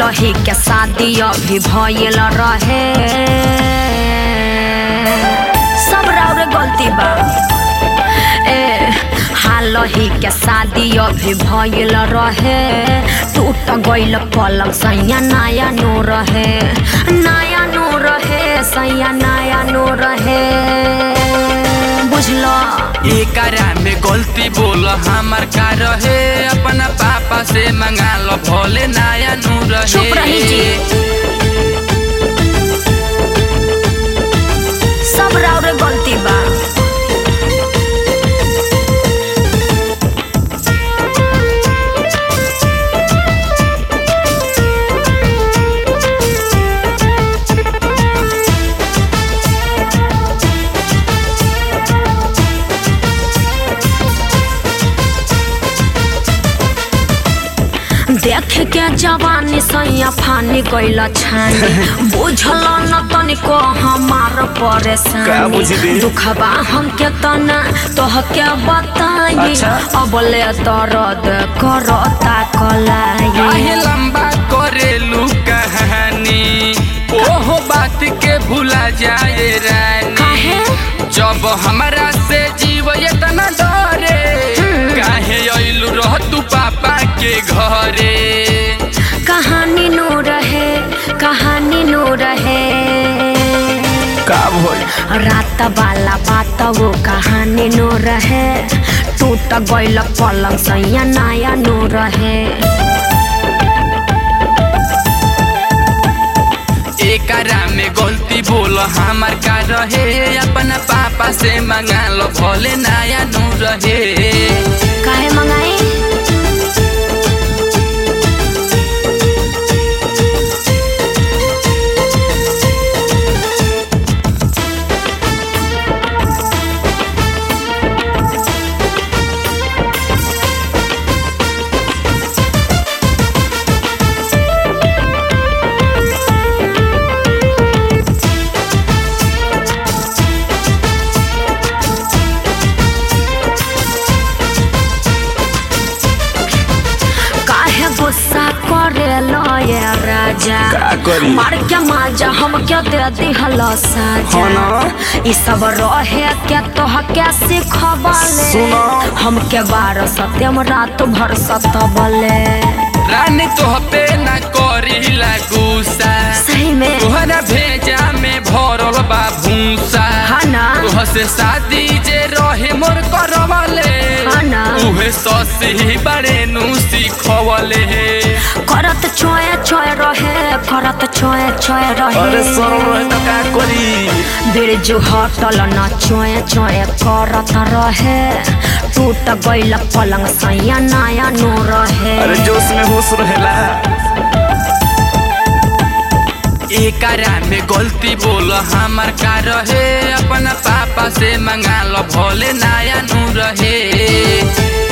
हालही के शादी अभी भइल रहे सब राउरे गलती बा हालही के शादी अभी भइल रहे टूट गइल पलंग सैया नया नो रहे नया नो रहे सैया नया नो रहे बुझलो एकरा में गलती बोल हमार का रहे अपना पापा से मंगा लो भोले नया नो रहे चुप रही जी सब राउरे गलती बा देख के जवानी सैया फानी गइल छानी बुझल न तनिको हमार परेशानी दुखबा हमके तना तोहके बताई अबले दर्द करता कलाई काहे लंबा करेलू कहानी ओहो बात के भूला जाए रानी जब हमरा से जीव इतना डरे काहे आइलू रह तू पापा के घरे कहानी नो रहे का भइल रात वाला बात वो कहानी नो रहे टूट गइल पलंग सैया नया नो रहे एकरा में गलती बोल हमार का रहे अपना पापा से मंगा लो भोले नया नो रहे काहे मंगाई गुस्सा करे लो ये राजा मार के माजा हम क्या दे दिहल साजा ई सब रहे के तोह के सिखबले हम के बार सत्यम रात भर सतबले रानी तोह पे ना करी ला गुस्सा सही में तोहरा भेजा में भरल बा भूसा हाना तोह से शादी जे रहे मोर करवले हाना उहे ससी बड़े नु सिखवले करत छोए छोए रहे अरे सरल रहे तो का करी बिरजू हटल न छोए छोए करत रहे टूट गइल पलंग सैया नया नो रहे अरे जोश में होश रहेला एकरा में गलती बोल हमार का रहे अपना पापा से मंगा लो भोले नया नो रहे